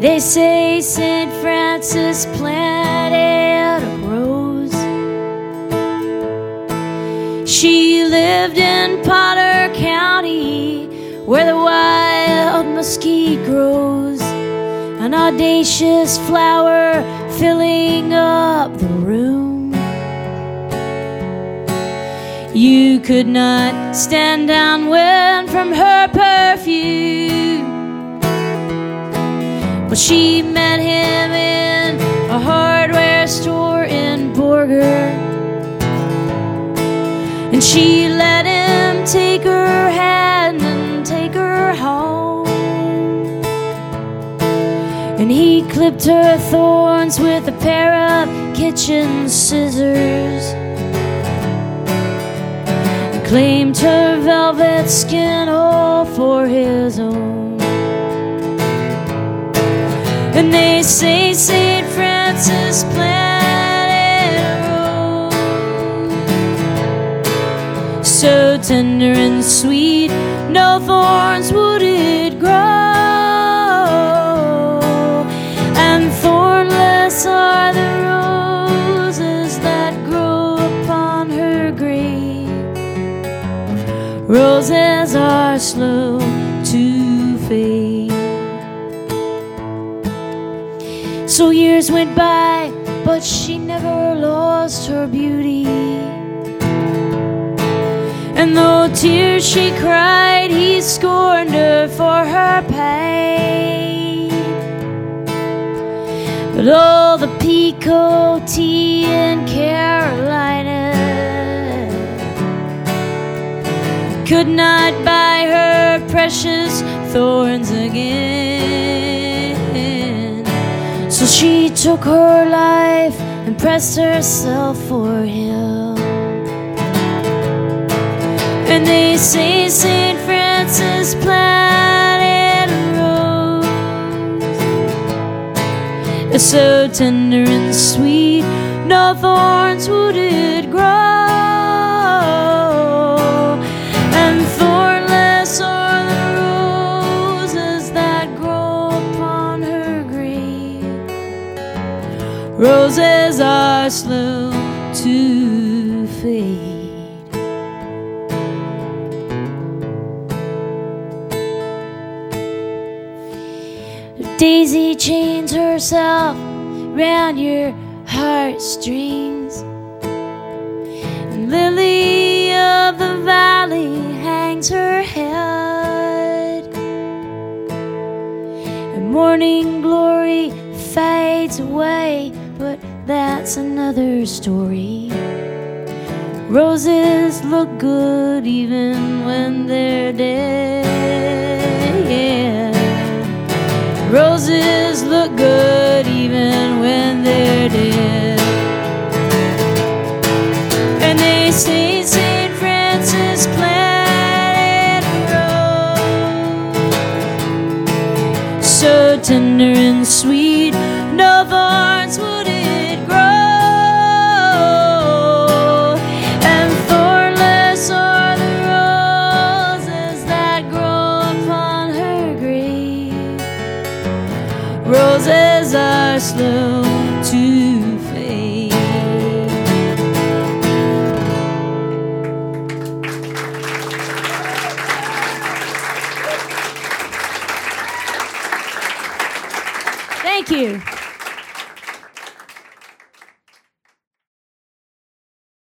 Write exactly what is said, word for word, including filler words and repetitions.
They say Saint Francis planted a rose. She lived in Potter County, where the wild mesquite grows, an audacious flower filling up the room. You could not stand downwind from her perfume. Well, she met him in a hardware store in Borger, and she let him take her hand and take her home. And he clipped her thorns with a pair of kitchen scissors, and claimed her velvet skin all for his own. And they say Saint Francis planted a rose, so tender and sweet, no thorns would it grow. And thornless are the roses that grow upon her grave. Roses are slow to fade. So years went by, but she never lost her beauty. And though tears she cried, he scorned her for her pain. But all the Pico tea in Carolina could not buy her precious thorns again. So she took her life and pressed herself for him. And they say Saint Francis planted a rose, so tender and sweet, no thorns would it grow. And thornless are the roses that grow upon her grave. Roses are slow to fade. Daisy chains herself round your heartstrings, and Lily of the Valley hangs her head, and morning glory fades away, but that's another story. Roses look good even when they're dead, yeah. Roses look good even when they're dead. And they say Saint Francis planted a rose, so tender and sweet, no thorns would it grow. And thornless are the roses that grow upon her grave. Roses are slow to fade. Thank you.